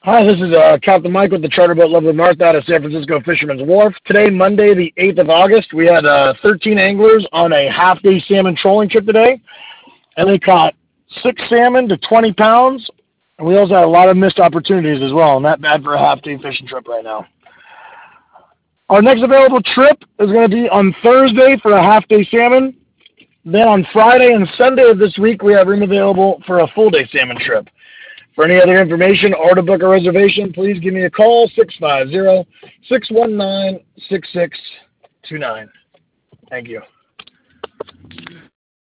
Hi, this is Captain Mike with the Charter Boat Lovely Martha out of San Francisco Fisherman's Wharf. Today, Monday, the 8th of August, we had 13 anglers on a half-day salmon trolling trip today, and they caught 6 salmon to 20 pounds, and we also had a lot of missed opportunities as well, not bad for a half-day fishing trip right now. Our next available trip is going to be on Thursday for a half-day salmon. Then on Friday and Sunday of this week, we have room available for a full-day salmon trip. For any other information or to book a reservation, please give me a call, 650-619-6629. Thank you.